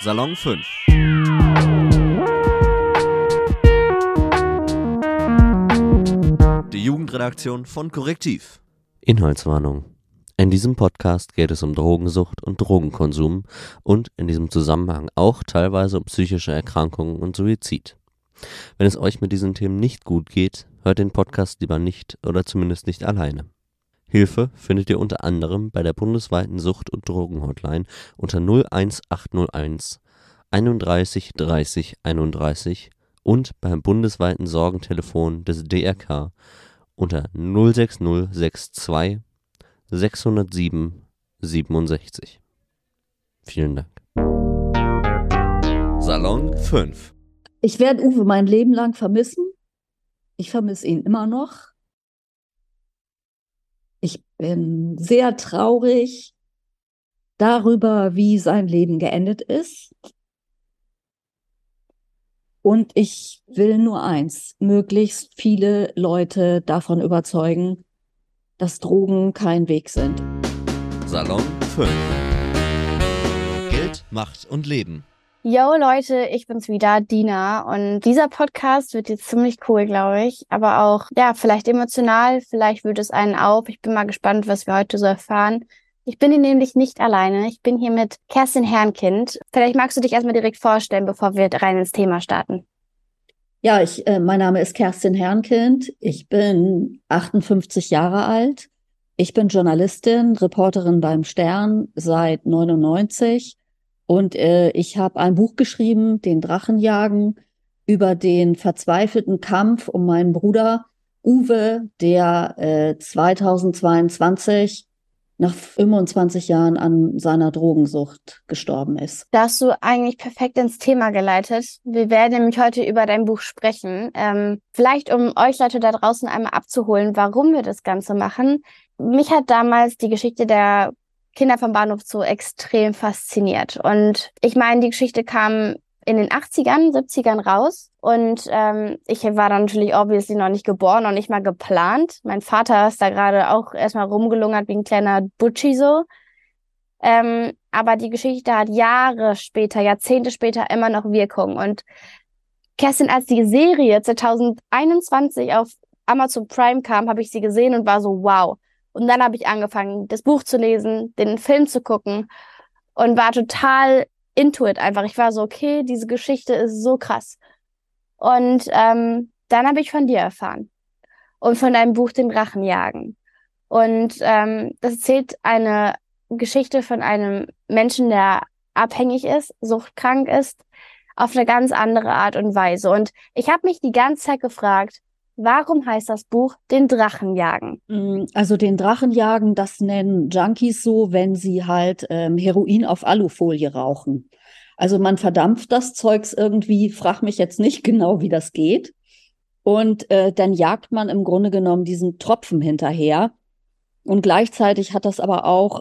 Salon 5. Die Jugendredaktion von Korrektiv. Inhaltswarnung. In diesem Podcast geht es um Drogensucht und Drogenkonsum und in diesem Zusammenhang auch teilweise um psychische Erkrankungen und Suizid. Wenn es euch mit diesen Themen nicht gut geht, hört den Podcast lieber nicht oder zumindest nicht alleine. Hilfe findet ihr unter anderem bei der bundesweiten Sucht- und Drogenhotline unter 01801 31 30 31 und beim bundesweiten Sorgentelefon des DRK unter 06062 607 67. Vielen Dank. Salon 5. Ich werde Uwe mein Leben lang vermissen. Ich vermisse ihn immer noch. Ich bin sehr traurig darüber, wie sein Leben geendet ist. Und ich will nur eins, möglichst viele Leute davon überzeugen, dass Drogen kein Weg sind. Salon 5. Geld, Macht und Leben. Yo Leute, ich bin's wieder, Dina, und dieser Podcast wird jetzt ziemlich cool, glaube ich, aber auch, ja, vielleicht emotional, vielleicht wird es einen auf. Ich bin mal gespannt, was wir heute so erfahren. Ich bin hier nämlich nicht alleine, ich bin hier mit Kerstin Herrnkind. Vielleicht magst du dich erstmal direkt vorstellen, bevor wir rein ins Thema starten. Ja, mein Name ist Kerstin Herrnkind, ich bin 58 Jahre alt, ich bin Journalistin, Reporterin beim Stern seit 99. Und ich habe ein Buch geschrieben, Den Drachenjagen, über den verzweifelten Kampf um meinen Bruder Uwe, der 2022 nach 25 Jahren an seiner Drogensucht gestorben ist. Da hast du eigentlich perfekt ins Thema geleitet. Wir werden nämlich heute über dein Buch sprechen. Vielleicht, um euch Leute da draußen einmal abzuholen, warum wir das Ganze machen. Mich hat damals die Geschichte der Kinder vom Bahnhof Zoo extrem fasziniert. Und ich meine, die Geschichte kam in den 80ern, 70ern raus. Und ich war dann natürlich obviously noch nicht geboren, noch nicht mal geplant. Mein Vater ist da gerade auch erstmal rumgelungert wie ein kleiner Butschi so. Aber die Geschichte hat Jahre später, Jahrzehnte später immer noch Wirkung. Und Kerstin, als die Serie 2021 auf Amazon Prime kam, habe ich sie gesehen und war so, wow. Und dann habe ich angefangen, das Buch zu lesen, den Film zu gucken und war total into it einfach. Ich war so, okay, diese Geschichte ist so krass. Und dann habe ich von dir erfahren und von deinem Buch Den Drachenjagen. Und das erzählt eine Geschichte von einem Menschen, der abhängig ist, suchtkrank ist, auf eine ganz andere Art und Weise. Und ich habe mich die ganze Zeit gefragt, warum heißt das Buch Den Drachenjagen? Also den Drachenjagen, das nennen Junkies so, wenn sie halt Heroin auf Alufolie rauchen. Also man verdampft das Zeugs irgendwie, frag mich jetzt nicht genau, wie das geht. Und dann jagt man im Grunde genommen diesen Tropfen hinterher. Und gleichzeitig hat das aber auch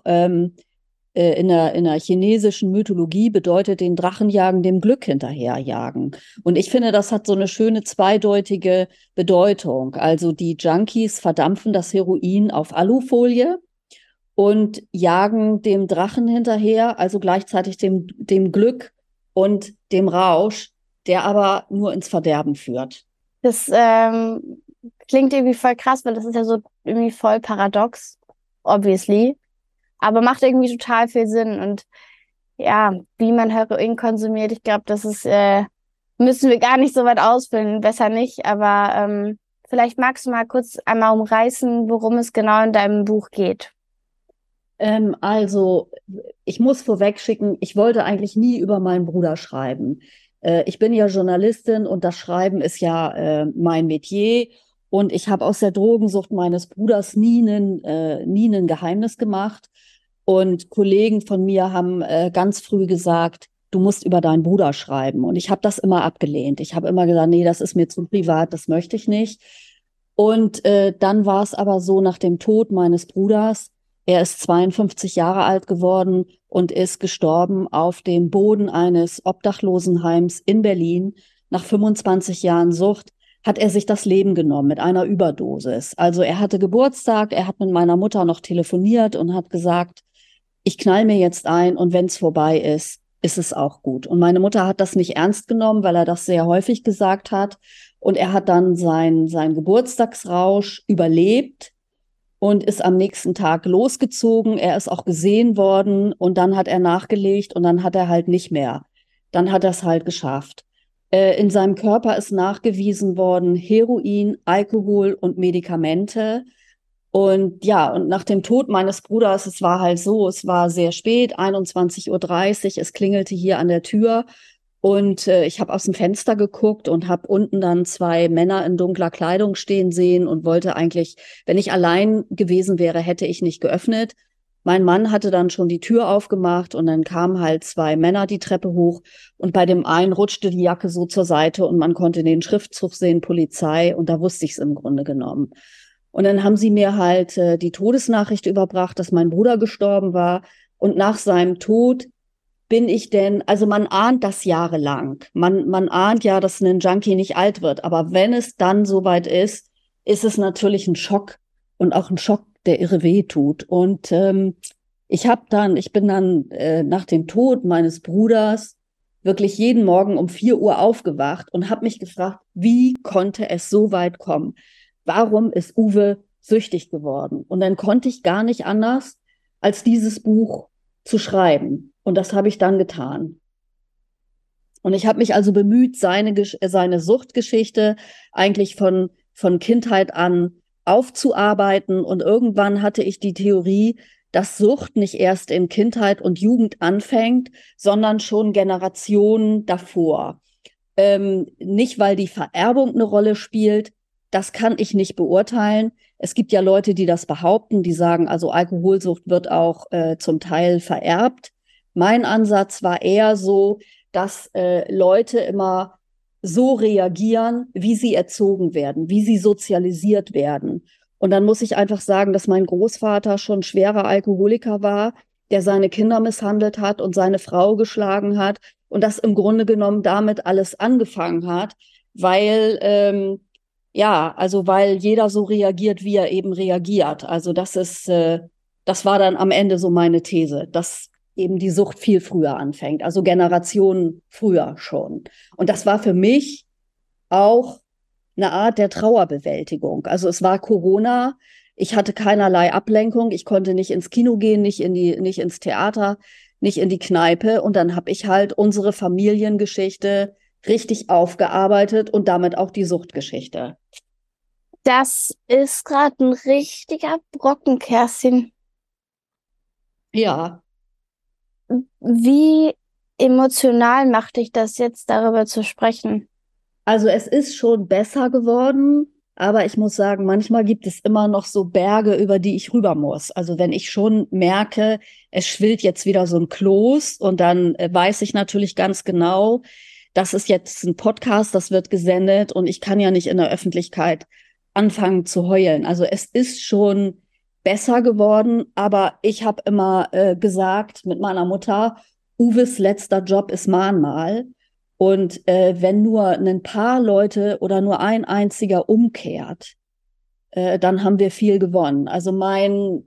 in der chinesischen Mythologie bedeutet den Drachenjagen dem Glück hinterherjagen. Und ich finde, das hat so eine schöne zweideutige Bedeutung. Also die Junkies verdampfen das Heroin auf Alufolie und jagen dem Drachen hinterher, also gleichzeitig dem Glück und dem Rausch, der aber nur ins Verderben führt. Das klingt irgendwie voll krass, weil das ist ja so irgendwie voll paradox, obviously. Aber macht irgendwie total viel Sinn. Und ja, wie man Heroin konsumiert, ich glaube, das ist, müssen wir gar nicht so weit ausfüllen, besser nicht. Aber vielleicht magst du mal kurz einmal umreißen, worum es genau in deinem Buch geht. Also, ich muss vorweg schicken, ich wollte eigentlich nie über meinen Bruder schreiben. Ich bin ja Journalistin und das Schreiben ist ja mein Metier. Und ich habe aus der Drogensucht meines Bruders nie ein Geheimnis gemacht. Und Kollegen von mir haben ganz früh gesagt, du musst über deinen Bruder schreiben. Und ich habe das immer abgelehnt. Ich habe immer gesagt, nee, das ist mir zu privat, das möchte ich nicht. Und dann war es aber so, nach dem Tod meines Bruders, er ist 52 Jahre alt geworden und ist gestorben auf dem Boden eines Obdachlosenheims in Berlin. Nach 25 Jahren Sucht hat er sich das Leben genommen mit einer Überdosis. Also er hatte Geburtstag, er hat mit meiner Mutter noch telefoniert und hat gesagt, ich knall mir jetzt ein und wenn es vorbei ist, ist es auch gut. Und meine Mutter hat das nicht ernst genommen, weil er das sehr häufig gesagt hat. Und er hat dann seinen Geburtstagsrausch überlebt und ist am nächsten Tag losgezogen. Er ist auch gesehen worden und dann hat er nachgelegt und dann hat er halt nicht mehr. Dann hat er es halt geschafft. In seinem Körper ist nachgewiesen worden Heroin, Alkohol und Medikamente. Und ja, und nach dem Tod meines Bruders, es war halt so, es war sehr spät, 21:30 Uhr, es klingelte hier an der Tür und ich habe aus dem Fenster geguckt und habe unten dann 2 Männer in dunkler Kleidung stehen sehen und wollte eigentlich, wenn ich allein gewesen wäre, hätte ich nicht geöffnet. Mein Mann hatte dann schon die Tür aufgemacht und dann kamen halt 2 Männer die Treppe hoch und bei dem einen rutschte die Jacke so zur Seite und man konnte den Schriftzug sehen, Polizei, und da wusste ich es im Grunde genommen. Und dann haben sie mir halt die Todesnachricht überbracht, dass mein Bruder gestorben war. Und nach seinem Tod bin ich denn, also man ahnt das jahrelang. Man ahnt ja, dass ein Junkie nicht alt wird. Aber wenn es dann soweit ist, ist es natürlich ein Schock und auch ein Schock, der irre weh tut. Und ich bin dann nach dem Tod meines Bruders wirklich jeden Morgen um 4 Uhr aufgewacht und habe mich gefragt, wie konnte es so weit kommen? Warum ist Uwe süchtig geworden? Und dann konnte ich gar nicht anders, als dieses Buch zu schreiben. Und das habe ich dann getan. Und ich habe mich also bemüht, seine Suchtgeschichte eigentlich von Kindheit an aufzuarbeiten. Und irgendwann hatte ich die Theorie, dass Sucht nicht erst in Kindheit und Jugend anfängt, sondern schon Generationen davor. Nicht, weil die Vererbung eine Rolle spielt, das kann ich nicht beurteilen. Es gibt ja Leute, die das behaupten, die sagen, also Alkoholsucht wird auch zum Teil vererbt. Mein Ansatz war eher so, dass Leute immer so reagieren, wie sie erzogen werden, wie sie sozialisiert werden. Und dann muss ich einfach sagen, dass mein Großvater schon schwerer Alkoholiker war, der seine Kinder misshandelt hat und seine Frau geschlagen hat und das im Grunde genommen damit alles angefangen hat, weil weil jeder so reagiert, wie er eben reagiert. Also das war dann am Ende so meine These, dass eben die Sucht viel früher anfängt, also Generationen früher schon. Und das war für mich auch eine Art der Trauerbewältigung. Also es war Corona, ich hatte keinerlei Ablenkung, ich konnte nicht ins Kino gehen, nicht ins Theater, nicht in die Kneipe. Und dann habe ich halt unsere Familiengeschichte richtig aufgearbeitet und damit auch die Suchtgeschichte. Das ist gerade ein richtiger Brocken, Kerstin. Ja. Wie emotional macht dich das jetzt, darüber zu sprechen? Also es ist schon besser geworden, aber ich muss sagen, manchmal gibt es immer noch so Berge, über die ich rüber muss. Also wenn ich schon merke, es schwillt jetzt wieder so ein Kloß und dann weiß ich natürlich ganz genau, das ist jetzt ein Podcast, das wird gesendet und ich kann ja nicht in der Öffentlichkeit anfangen zu heulen. Also es ist schon besser geworden, aber ich habe immer gesagt mit meiner Mutter, Uwes letzter Job ist Mahnmal. Und wenn nur ein paar Leute oder nur ein einziger umkehrt, dann haben wir viel gewonnen. Also mein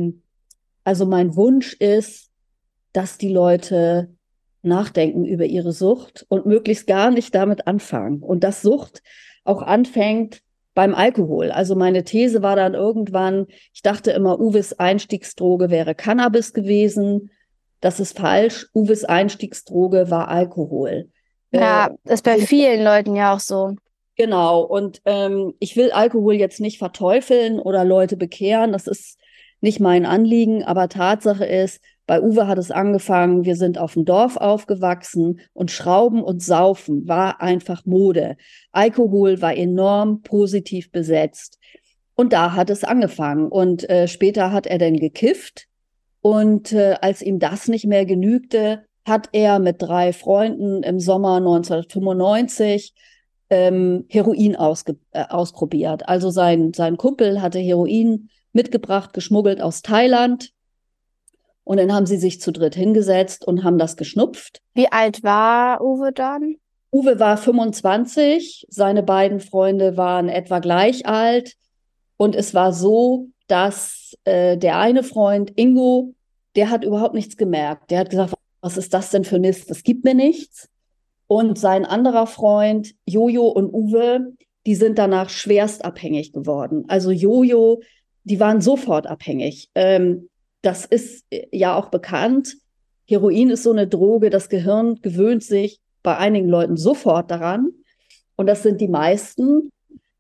Wunsch ist, dass die Leute nachdenken über ihre Sucht und möglichst gar nicht damit anfangen. Und dass Sucht auch anfängt beim Alkohol. Also meine These war dann irgendwann, ich dachte immer, Uwes Einstiegsdroge wäre Cannabis gewesen. Das ist falsch. Uwes Einstiegsdroge war Alkohol. Ja, ist bei vielen Leuten ja auch so. Genau. Und ich will Alkohol jetzt nicht verteufeln oder Leute bekehren. Das ist nicht mein Anliegen. Aber Tatsache ist, bei Uwe hat es angefangen, wir sind auf dem Dorf aufgewachsen und Schrauben und Saufen war einfach Mode. Alkohol war enorm positiv besetzt. Und da hat es angefangen. Und später hat er dann gekifft. Und als ihm das nicht mehr genügte, hat er mit 3 Freunden im Sommer 1995 Heroin ausprobiert. Also sein Kumpel hatte Heroin mitgebracht, geschmuggelt aus Thailand. Und dann haben sie sich zu dritt hingesetzt und haben das geschnupft. Wie alt war Uwe dann? Uwe war 25, seine beiden Freunde waren etwa gleich alt. Und es war so, dass der eine Freund, Ingo, der hat überhaupt nichts gemerkt. Der hat gesagt, was ist das denn für Mist? Das gibt mir nichts. Und sein anderer Freund, Jojo und Uwe, die sind danach schwerst abhängig geworden. Also Jojo, die waren sofort abhängig. Das ist ja auch bekannt. Heroin ist so eine Droge, das Gehirn gewöhnt sich bei einigen Leuten sofort daran. Und das sind die meisten.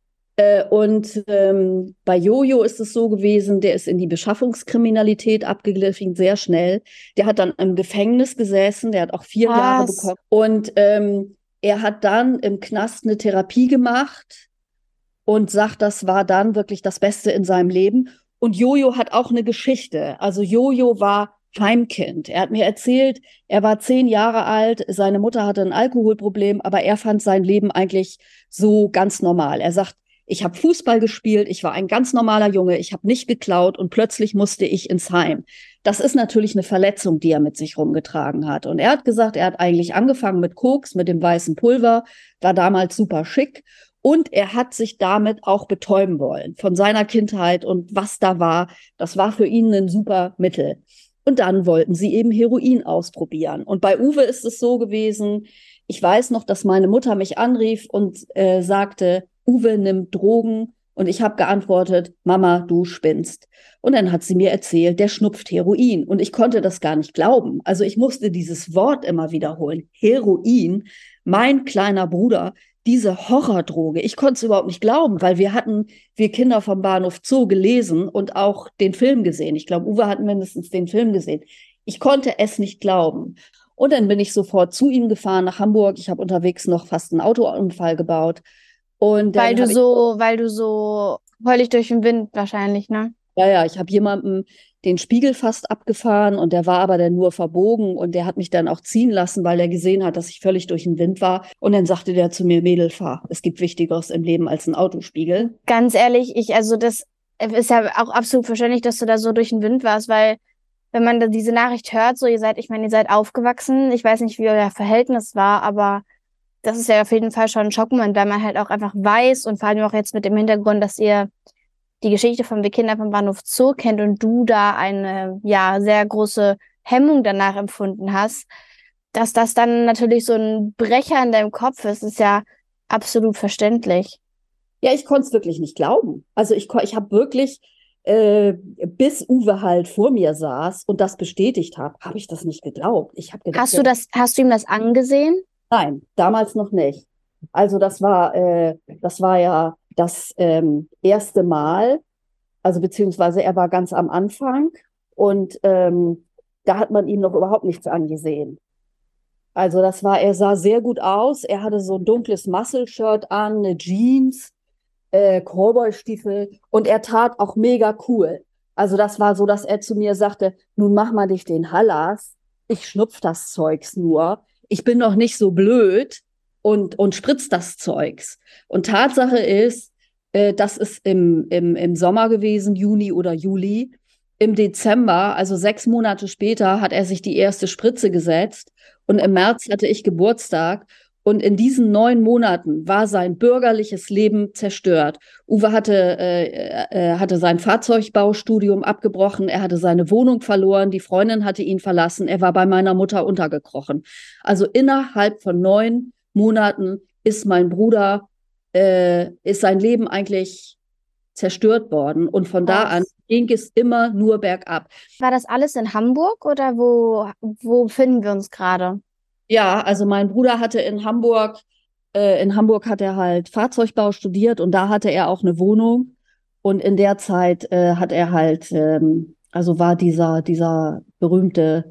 Bei Jojo ist es so gewesen, der ist in die Beschaffungskriminalität abgeglichen, sehr schnell. Der hat dann im Gefängnis gesessen, der hat auch 4 Jahre bekommen. Und er hat dann im Knast eine Therapie gemacht und sagt, das war dann wirklich das Beste in seinem Leben. Und Jojo hat auch eine Geschichte. Also Jojo war Heimkind. Er hat mir erzählt, er war 10 Jahre alt, seine Mutter hatte ein Alkoholproblem, aber er fand sein Leben eigentlich so ganz normal. Er sagt, ich habe Fußball gespielt, ich war ein ganz normaler Junge, ich habe nicht geklaut und plötzlich musste ich ins Heim. Das ist natürlich eine Verletzung, die er mit sich rumgetragen hat. Und er hat gesagt, er hat eigentlich angefangen mit Koks, mit dem weißen Pulver, war damals super schick. Und er hat sich damit auch betäuben wollen von seiner Kindheit und was da war. Das war für ihn ein super Mittel. Und dann wollten sie eben Heroin ausprobieren. Und bei Uwe ist es so gewesen, ich weiß noch, dass meine Mutter mich anrief und sagte, Uwe nimmt Drogen. Und ich habe geantwortet, Mama, du spinnst. Und dann hat sie mir erzählt, der schnupft Heroin. Und ich konnte das gar nicht glauben. Also ich musste dieses Wort immer wiederholen. Heroin, mein kleiner Bruder, diese Horrordroge. Ich konnte es überhaupt nicht glauben, weil wir Kinder vom Bahnhof Zoo gelesen und auch den Film gesehen. Ich glaube, Uwe hat mindestens den Film gesehen. Ich konnte es nicht glauben. Und dann bin ich sofort zu ihm gefahren nach Hamburg. Ich habe unterwegs noch fast einen Autounfall gebaut. Und weil du so völlig durch den Wind wahrscheinlich, ne? Ja, ich habe jemandem den Spiegel fast abgefahren und der war aber dann nur verbogen und der hat mich dann auch ziehen lassen, weil er gesehen hat, dass ich völlig durch den Wind war. Und dann sagte der zu mir, Mädel, fahr. Es gibt Wichtigeres im Leben als ein Autospiegel. Ganz ehrlich, das ist ja auch absolut verständlich, dass du da so durch den Wind warst, weil wenn man da diese Nachricht hört, so ihr seid aufgewachsen, ich weiß nicht, wie euer Verhältnis war, aber das ist ja auf jeden Fall schon ein Schockmoment, weil man halt auch einfach weiß und vor allem auch jetzt mit dem Hintergrund, dass ihr die Geschichte von Wir Kinder vom Bahnhof Zoo kennt und du da eine sehr große Hemmung danach empfunden hast, dass das dann natürlich so ein Brecher in deinem Kopf ist ja absolut verständlich. Ja, ich konnte es wirklich nicht glauben. Also ich habe wirklich, bis Uwe halt vor mir saß und das bestätigt habe ich das nicht geglaubt. Ich habe gedacht, hast du ihm das angesehen? Nein, damals noch nicht. Also das war ja das erste Mal, also beziehungsweise er war ganz am Anfang und da hat man ihm noch überhaupt nichts angesehen. Also er sah sehr gut aus, er hatte so ein dunkles Muscle-Shirt an, eine Jeans, Cowboy-Stiefel und er tat auch mega cool. Also das war so, dass er zu mir sagte, nun mach mal dich den Hallas, ich schnupf das Zeugs nur, ich bin doch nicht so blöd und spritz das Zeugs. Und Tatsache ist, das ist im Sommer gewesen, Juni oder Juli. Im Dezember, also 6 Monate später, hat er sich die erste Spritze gesetzt. Und im März hatte ich Geburtstag. Und in diesen 9 Monaten war sein bürgerliches Leben zerstört. Uwe hatte sein Fahrzeugbaustudium abgebrochen. Er hatte seine Wohnung verloren. Die Freundin hatte ihn verlassen. Er war bei meiner Mutter untergekrochen. Also innerhalb von 9 Monaten ist mein Bruder, ist sein Leben eigentlich zerstört worden. Und von da an ging es immer nur bergab. War das alles in Hamburg oder wo befinden wir uns gerade? Ja, also mein Bruder hatte in Hamburg hat er halt Fahrzeugbau studiert und da hatte er auch eine Wohnung. Und in der Zeit hat er halt, also war dieser berühmte,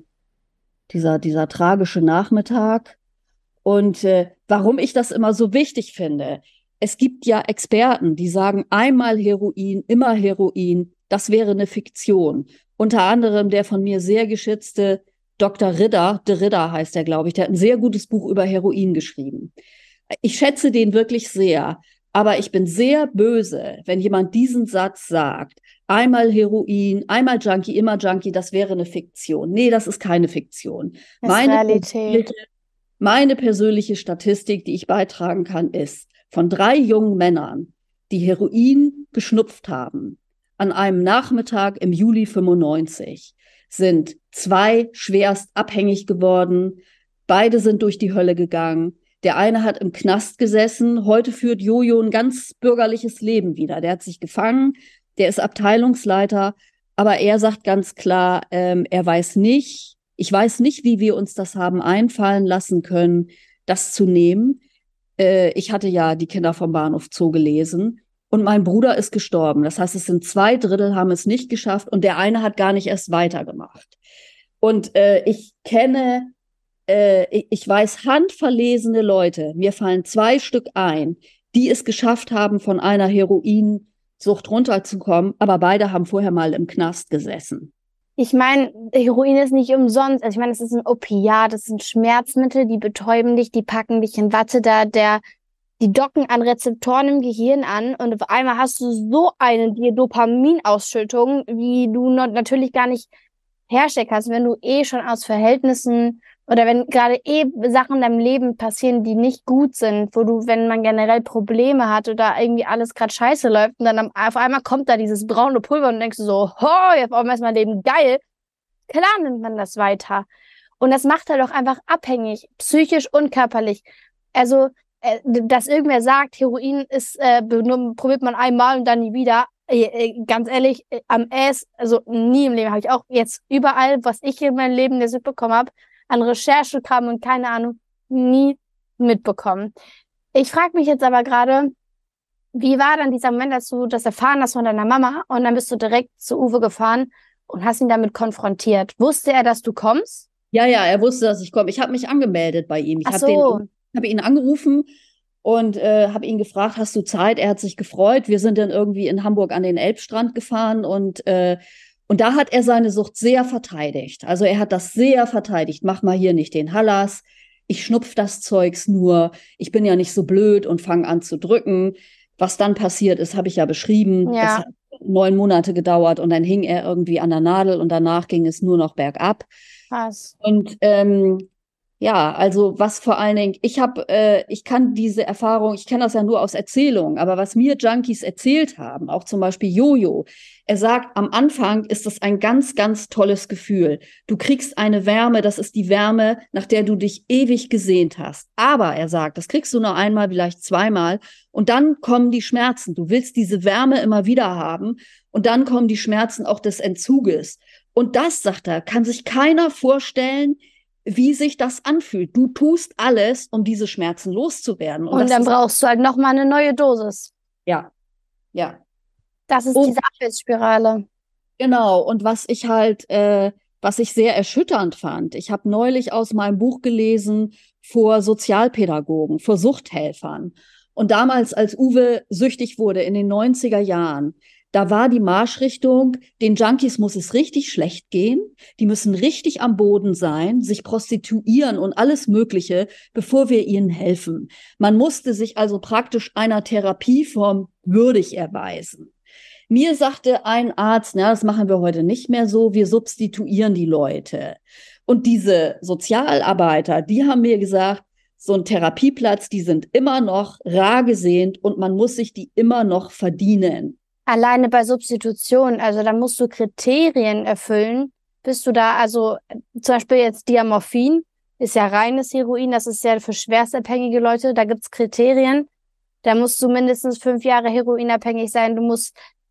dieser tragische Nachmittag. Und warum ich das immer so wichtig finde, es gibt ja Experten, die sagen, einmal Heroin, immer Heroin, das wäre eine Fiktion. Unter anderem der von mir sehr geschätzte Dr. Ridder, de Ridder heißt er, glaube ich, der hat ein sehr gutes Buch über Heroin geschrieben. Ich schätze den wirklich sehr, aber ich bin sehr böse, wenn jemand diesen Satz sagt, einmal Heroin, einmal Junkie, immer Junkie, das wäre eine Fiktion. Nee, das ist keine Fiktion. Das ist Realität. Meine persönliche Statistik, die ich beitragen kann, ist, von 3 jungen Männern, die Heroin geschnupft haben, an einem Nachmittag im Juli 95, sind 2 schwerst abhängig geworden. Beide sind durch die Hölle gegangen. Der eine hat im Knast gesessen. Heute führt Jojo ein ganz bürgerliches Leben wieder. Der hat sich gefangen. Der ist Abteilungsleiter. Aber er sagt ganz klar, ich weiß nicht, wie wir uns das haben einfallen lassen können, das zu nehmen. Ich hatte ja die Kinder vom Bahnhof Zoo gelesen. Und mein Bruder ist gestorben. Das heißt, es sind 2/3 haben es nicht geschafft und der eine hat gar nicht erst weitergemacht. Und ich weiß handverlesene Leute, mir fallen 2 Stück ein, die es geschafft haben, von einer Heroinsucht runterzukommen, aber beide haben vorher mal im Knast gesessen. Ich meine, Heroin ist nicht umsonst. Also ich meine, es ist ein Opiat, es sind Schmerzmittel, die betäuben dich, die packen dich in Watte, die docken an Rezeptoren im Gehirn an und auf einmal hast du so eine Dopaminausschüttung, wie du natürlich gar nicht herstellen kannst, wenn du schon aus Verhältnissen oder wenn gerade Sachen in deinem Leben passieren, die nicht gut sind, wenn man generell Probleme hat oder irgendwie alles gerade scheiße läuft und dann auf einmal kommt da dieses braune Pulver und denkst du so, auf einmal ist mein Leben geil. Klar nimmt man das weiter. Und das macht halt auch einfach abhängig, psychisch und körperlich. Also, dass irgendwer sagt, Heroin ist, probiert man einmal und dann nie wieder. Ganz ehrlich, also nie im Leben habe ich auch jetzt überall, was ich in meinem Leben jetzt mitbekommen habe, an Recherche kam und keine Ahnung, nie mitbekommen. Ich frage mich jetzt aber gerade, wie war dann dieser Moment, als du das erfahren hast von deiner Mama und dann bist du direkt zu Uwe gefahren und hast ihn damit konfrontiert? Wusste er, dass du kommst? Ja, er wusste, dass ich komme. Ich habe mich angemeldet bei ihm. Ich habe ihn angerufen und habe ihn gefragt, hast du Zeit? Er hat sich gefreut. Wir sind dann irgendwie in Hamburg an den Elbstrand gefahren und da hat er seine Sucht sehr verteidigt. Also er hat das sehr verteidigt. Mach mal hier nicht den Hallas. Ich schnupf das Zeugs nur. Ich bin ja nicht so blöd und fange an zu drücken. Was dann passiert ist, habe ich ja beschrieben. Ja. Es hat 9 Monate gedauert und dann hing er irgendwie an der Nadel und danach ging es nur noch bergab. Krass. Und also was vor allen Dingen, ich kann diese Erfahrung, ich kenne das ja nur aus Erzählungen, aber was mir Junkies erzählt haben, auch zum Beispiel Jojo, er sagt, am Anfang ist das ein ganz, ganz tolles Gefühl. Du kriegst eine Wärme, das ist die Wärme, nach der du dich ewig gesehnt hast. Aber er sagt, das kriegst du nur einmal, vielleicht 2-mal und dann kommen die Schmerzen. Du willst diese Wärme immer wieder haben und dann kommen die Schmerzen auch des Entzuges. Und das, sagt er, kann sich keiner vorstellen, wie sich das anfühlt. Du tust alles, um diese Schmerzen loszuwerden. Und dann brauchst du halt nochmal eine neue Dosis. Ja. Das ist diese Abwärtsspirale. Genau. Und was ich sehr erschütternd fand, ich habe neulich aus meinem Buch gelesen vor Sozialpädagogen, vor Suchthelfern. Und damals, als Uwe süchtig wurde in den 90er Jahren, da war die Marschrichtung, den Junkies muss es richtig schlecht gehen, die müssen richtig am Boden sein, sich prostituieren und alles Mögliche, bevor wir ihnen helfen. Man musste sich also praktisch einer Therapieform würdig erweisen. Mir sagte ein Arzt, das machen wir heute nicht mehr so, wir substituieren die Leute. Und diese Sozialarbeiter, die haben mir gesagt, so ein Therapieplatz, die sind immer noch rar gesehnt und man muss sich die immer noch verdienen. Alleine bei Substitution, also da musst du Kriterien erfüllen, bist du da, also zum Beispiel jetzt Diamorphin ist ja reines Heroin, das ist ja für schwerstabhängige Leute, da gibt's Kriterien, da musst du mindestens 5 Jahre heroinabhängig sein, du musst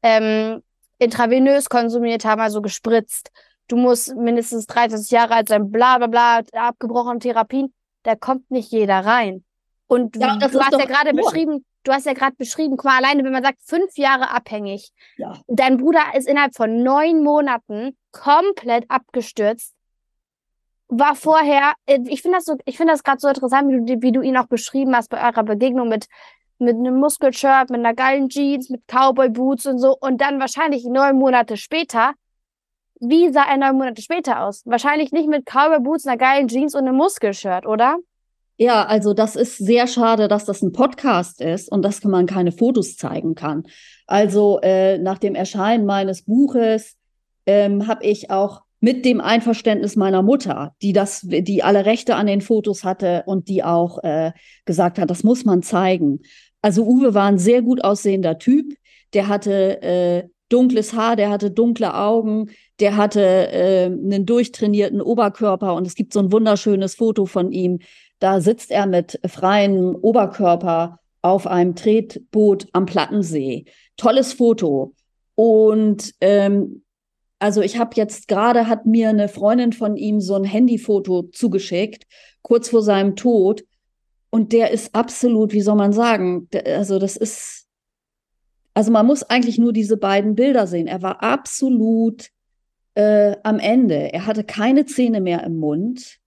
intravenös konsumiert haben, also gespritzt, du musst mindestens 30 Jahre alt sein, bla bla bla, abgebrochene Therapien, da kommt nicht jeder rein. Und du hast ja gerade beschrieben, guck mal, alleine wenn man sagt, 5 Jahre abhängig, dein Bruder ist innerhalb von 9 Monaten komplett abgestürzt, war vorher, ich finde das gerade so interessant, wie du ihn auch beschrieben hast bei eurer Begegnung mit einem Muskelshirt, mit einer geilen Jeans, mit Cowboy-Boots und so und dann wahrscheinlich 9 Monate später, wie sah er 9 Monate später aus? Wahrscheinlich nicht mit Cowboy-Boots, einer geilen Jeans und einem Muskelshirt, oder? Ja, also das ist sehr schade, dass das ein Podcast ist und dass man keine Fotos zeigen kann. Also nach dem Erscheinen meines Buches habe ich auch mit dem Einverständnis meiner Mutter, die alle Rechte an den Fotos hatte und die auch gesagt hat, das muss man zeigen. Also Uwe war ein sehr gut aussehender Typ, der hatte dunkles Haar, der hatte dunkle Augen, der hatte einen durchtrainierten Oberkörper und es gibt so ein wunderschönes Foto von ihm. Da sitzt er mit freiem Oberkörper auf einem Tretboot am Plattensee. Tolles Foto. Und also ich habe jetzt gerade, hat mir eine Freundin von ihm so ein Handyfoto zugeschickt, kurz vor seinem Tod. Und der ist absolut, wie soll man sagen, also das ist, also man muss eigentlich nur diese beiden Bilder sehen. Er war absolut am Ende. Er hatte keine Zähne mehr im Mund.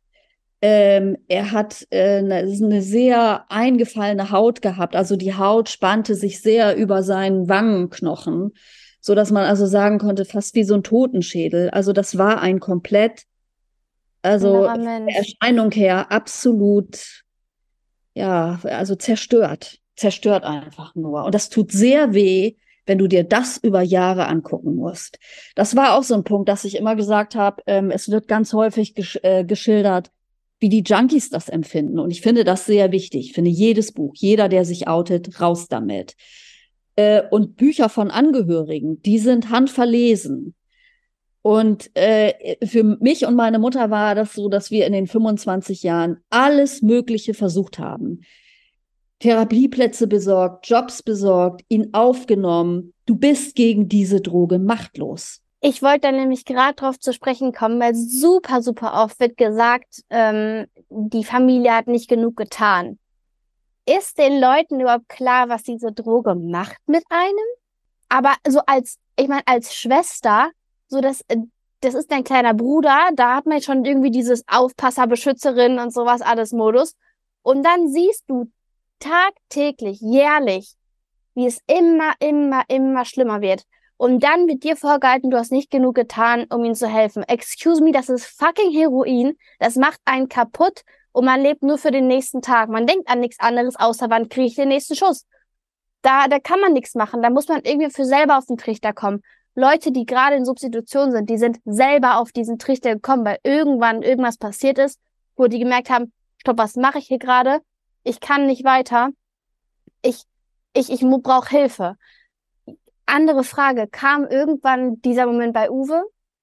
Er hat eine sehr eingefallene Haut gehabt. Also die Haut spannte sich sehr über seinen Wangenknochen, so dass man also sagen konnte, fast wie so ein Totenschädel. Also das war ein komplett, also von der Erscheinung her absolut, ja, also zerstört einfach nur. Und das tut sehr weh, wenn du dir das über Jahre angucken musst. Das war auch so ein Punkt, dass ich immer gesagt habe, es wird ganz häufig geschildert, wie die Junkies das empfinden. Und ich finde das sehr wichtig. Ich finde jedes Buch, jeder, der sich outet, raus damit. Und Bücher von Angehörigen, die sind handverlesen. Und für mich und meine Mutter war das so, dass wir in den 25 Jahren alles Mögliche versucht haben. Therapieplätze besorgt, Jobs besorgt, ihn aufgenommen. Du bist gegen diese Droge machtlos. Ich wollte da nämlich gerade drauf zu sprechen kommen, weil super, super oft wird gesagt, die Familie hat nicht genug getan. Ist den Leuten überhaupt klar, was diese Droge macht mit einem? Aber so als Schwester, so das ist dein kleiner Bruder, da hat man schon irgendwie dieses Aufpasser, Beschützerin und sowas alles Modus. Und dann siehst du tagtäglich, jährlich, wie es immer, immer, immer schlimmer wird. Und dann wird dir vorgehalten, du hast nicht genug getan, um ihm zu helfen. Excuse me, das ist fucking Heroin. Das macht einen kaputt und man lebt nur für den nächsten Tag. Man denkt an nichts anderes, außer wann kriege ich den nächsten Schuss. Da kann man nichts machen. Da muss man irgendwie für selber auf den Trichter kommen. Leute, die gerade in Substitution sind, die sind selber auf diesen Trichter gekommen, weil irgendwann irgendwas passiert ist, wo die gemerkt haben, stopp, was mache ich hier gerade? Ich kann nicht weiter. Ich brauche Hilfe. Andere Frage, kam irgendwann dieser Moment bei Uwe?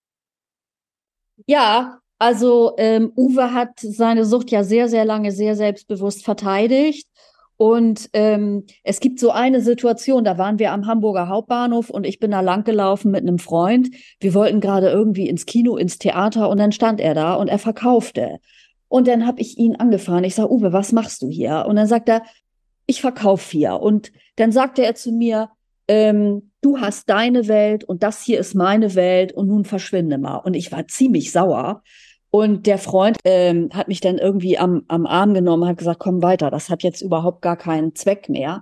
Ja, also Uwe hat seine Sucht ja sehr, sehr lange sehr selbstbewusst verteidigt. Und es gibt so eine Situation, da waren wir am Hamburger Hauptbahnhof und ich bin da langgelaufen mit einem Freund. Wir wollten gerade irgendwie ins Kino, ins Theater und dann stand er da und er verkaufte. Und dann habe ich ihn angefahren. Ich sage, Uwe, was machst du hier? Und dann sagt er, ich verkaufe hier. Und dann sagte er zu mir, du hast deine Welt und das hier ist meine Welt und nun verschwinde mal. Und ich war ziemlich sauer. Und der Freund hat mich dann irgendwie am Arm genommen, hat gesagt, komm weiter, das hat jetzt überhaupt gar keinen Zweck mehr.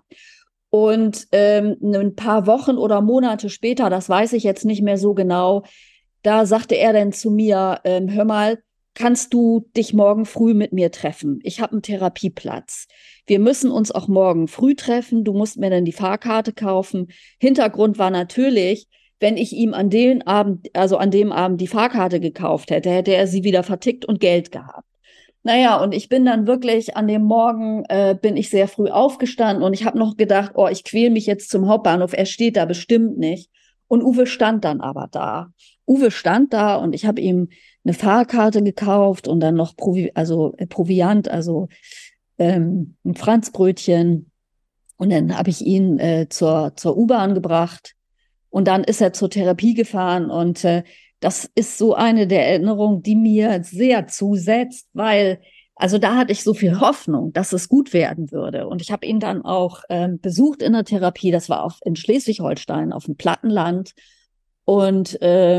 Und ein paar Wochen oder Monate später, das weiß ich jetzt nicht mehr so genau, da sagte er dann zu mir, hör mal, kannst du dich morgen früh mit mir treffen? Ich habe einen Therapieplatz. Wir müssen uns auch morgen früh treffen. Du musst mir dann die Fahrkarte kaufen. Hintergrund war natürlich, wenn ich ihm an dem Abend die Fahrkarte gekauft hätte, hätte er sie wieder vertickt und Geld gehabt. Naja, und ich bin dann wirklich an dem Morgen, bin ich sehr früh aufgestanden und ich habe noch gedacht, oh, ich quäle mich jetzt zum Hauptbahnhof, er steht da bestimmt nicht. Und Uwe stand dann aber da. Uwe stand da und ich habe ihm eine Fahrkarte gekauft und dann noch Proviant, also ein Franzbrötchen. Und dann habe ich ihn zur U-Bahn gebracht. Und dann ist er zur Therapie gefahren. Und das ist so eine der Erinnerungen, die mir sehr zusetzt, weil, also da hatte ich so viel Hoffnung, dass es gut werden würde. Und ich habe ihn dann auch besucht in der Therapie. Das war in Schleswig-Holstein, auf dem Plattenland. Und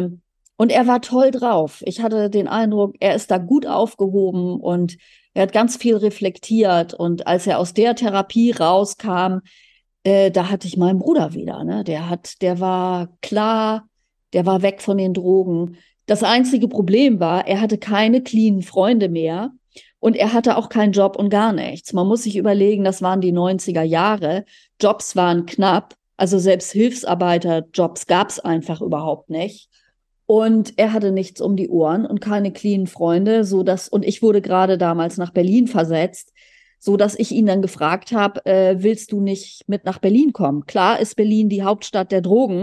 er war toll drauf. Ich hatte den Eindruck, er ist da gut aufgehoben und er hat ganz viel reflektiert. Und als er aus der Therapie rauskam, da hatte ich meinen Bruder wieder. Ne? Der war klar, der war weg von den Drogen. Das einzige Problem war, er hatte keine cleanen Freunde mehr und er hatte auch keinen Job und gar nichts. Man muss sich überlegen, das waren die 90er Jahre. Jobs waren knapp. Also selbst Hilfsarbeiterjobs gab es einfach überhaupt nicht. Und er hatte nichts um die Ohren und keine cleanen Freunde, und ich wurde gerade damals nach Berlin versetzt, so dass ich ihn dann gefragt habe, willst du nicht mit nach Berlin kommen? Klar ist Berlin die Hauptstadt der Drogen,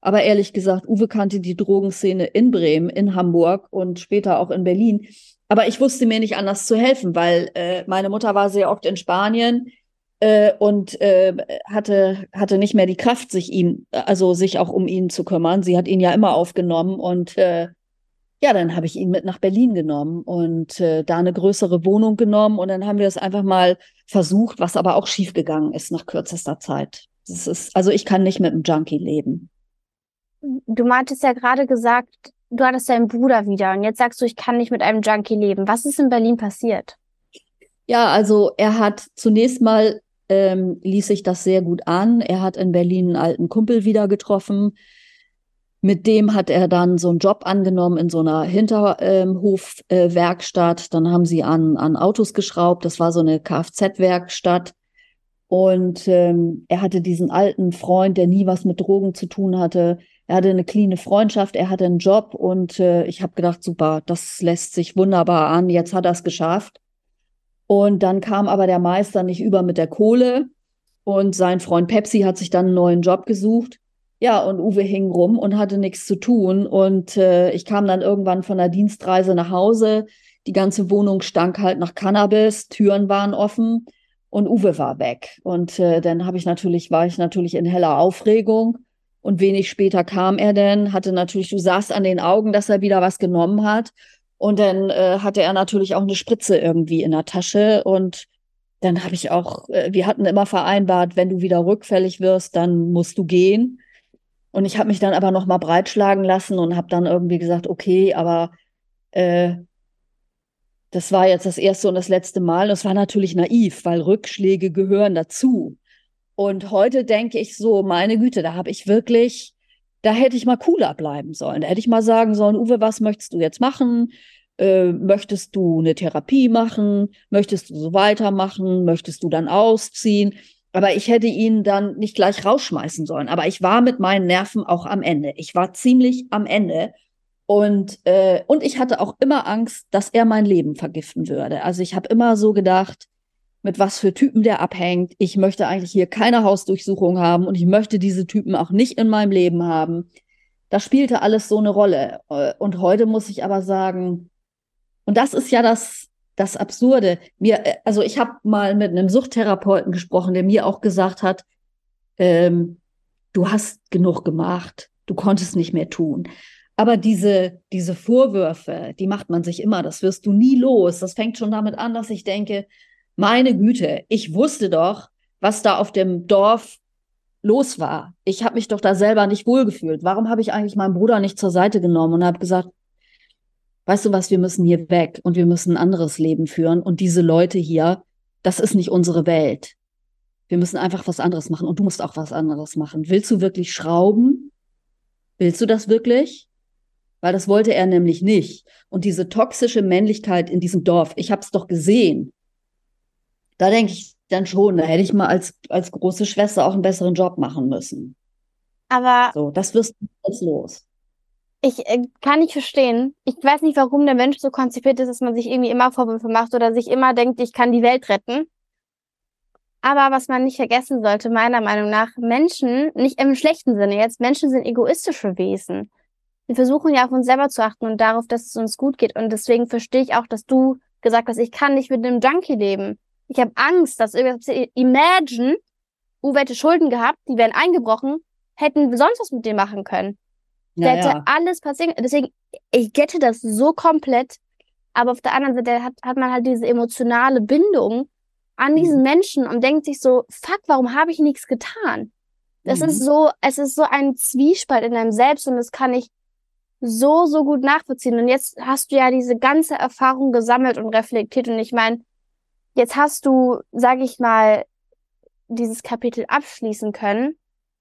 Aber ehrlich gesagt, Uwe kannte die Drogenszene in Bremen, in Hamburg und später auch in Berlin. Aber ich wusste mir nicht anders zu helfen, weil meine Mutter war sehr oft in Spanien und hatte nicht mehr die Kraft, sich auch um ihn zu kümmern. Sie hat ihn ja immer aufgenommen und ja, dann habe ich ihn mit nach Berlin genommen und da eine größere Wohnung genommen und dann haben wir es einfach mal versucht, was aber auch schiefgegangen ist nach kürzester Zeit. Also ich kann nicht mit einem Junkie leben. Du meintest ja gerade gesagt, du hattest deinen Bruder wieder und jetzt sagst du, ich kann nicht mit einem Junkie leben. Was ist in Berlin passiert? Ja, also er hat zunächst mal ließ sich das sehr gut an. Er hat in Berlin einen alten Kumpel wieder getroffen. Mit dem hat er dann so einen Job angenommen in so einer Hinterhofwerkstatt. Dann haben sie an Autos geschraubt. Das war so eine Kfz-Werkstatt. Und er hatte diesen alten Freund, der nie was mit Drogen zu tun hatte. Er hatte eine cleane Freundschaft, er hatte einen Job und ich habe gedacht, super, das lässt sich wunderbar an. Jetzt hat er es geschafft. Und dann kam aber der Meister nicht über mit der Kohle und sein Freund Pepsi hat sich dann einen neuen Job gesucht. Ja, und Uwe hing rum und hatte nichts zu tun. Und ich kam dann irgendwann von der Dienstreise nach Hause. Die ganze Wohnung stank halt nach Cannabis, Türen waren offen und Uwe war weg. Und dann war ich natürlich in heller Aufregung. Und wenig später kam er dann, du sahst an den Augen, dass er wieder was genommen hat. Und dann hatte er natürlich auch eine Spritze irgendwie in der Tasche. Und dann habe ich auch, wir hatten immer vereinbart, wenn du wieder rückfällig wirst, dann musst du gehen. Und ich habe mich dann aber noch mal breitschlagen lassen und habe dann irgendwie gesagt, okay, aber das war jetzt das erste und das letzte Mal. Und es war natürlich naiv, weil Rückschläge gehören dazu. Und heute denke ich so, meine Güte, da hätte ich mal cooler bleiben sollen. Da hätte ich mal sagen sollen, Uwe, was möchtest du jetzt machen? Möchtest du eine Therapie machen? Möchtest du so weitermachen? Möchtest du dann ausziehen? Aber ich hätte ihn dann nicht gleich rausschmeißen sollen. Aber ich war mit meinen Nerven auch am Ende. Ich war ziemlich am Ende. Und ich hatte auch immer Angst, dass er mein Leben vergiften würde. Also ich habe immer so gedacht, mit was für Typen der abhängt. Ich möchte eigentlich hier keine Hausdurchsuchung haben und ich möchte diese Typen auch nicht in meinem Leben haben. Das spielte alles so eine Rolle. Und heute muss ich aber sagen, und das ist ja das Absurde. Also ich habe mal mit einem Suchttherapeuten gesprochen, der mir auch gesagt hat, du hast genug gemacht, du konntest nicht mehr tun. Aber diese Vorwürfe, die macht man sich immer, das wirst du nie los. Das fängt schon damit an, dass ich denke, meine Güte, ich wusste doch, was da auf dem Dorf los war. Ich habe mich doch da selber nicht wohlgefühlt. Warum habe ich eigentlich meinen Bruder nicht zur Seite genommen und habe gesagt, weißt du was, wir müssen hier weg und wir müssen ein anderes Leben führen. Und diese Leute hier, das ist nicht unsere Welt. Wir müssen einfach was anderes machen und du musst auch was anderes machen. Willst du wirklich schrauben? Willst du das wirklich? Weil das wollte er nämlich nicht. Und diese toxische Männlichkeit in diesem Dorf, ich habe es doch gesehen. Da denke ich dann schon, da hätte ich mal als große Schwester auch einen besseren Job machen müssen. Aber so, das wirst du jetzt los. Ich kann nicht verstehen. Ich weiß nicht, warum der Mensch so konzipiert ist, dass man sich irgendwie immer Vorwürfe macht oder sich immer denkt, ich kann die Welt retten. Aber was man nicht vergessen sollte, meiner Meinung nach, Menschen, nicht im schlechten Sinne jetzt, Menschen sind egoistische Wesen. Wir versuchen ja auf uns selber zu achten und darauf, dass es uns gut geht. Und deswegen verstehe ich auch, dass du gesagt hast, ich kann nicht mit einem Junkie leben. Ich habe Angst, dass irgendwas passiert. Imagine, Uwe hätte Schulden gehabt, die wären eingebrochen, hätten wir sonst was mit dem machen können. Da hätte alles passieren. Deswegen, ich gette das so komplett. Aber auf der anderen Seite hat man halt diese emotionale Bindung an diesen Menschen und denkt sich so, fuck, warum habe ich nichts getan? Es ist so ein Zwiespalt in deinem Selbst und das kann ich so gut nachvollziehen. Und jetzt hast du ja diese ganze Erfahrung gesammelt und reflektiert. Und ich meine, jetzt hast du, sage ich mal, dieses Kapitel abschließen können.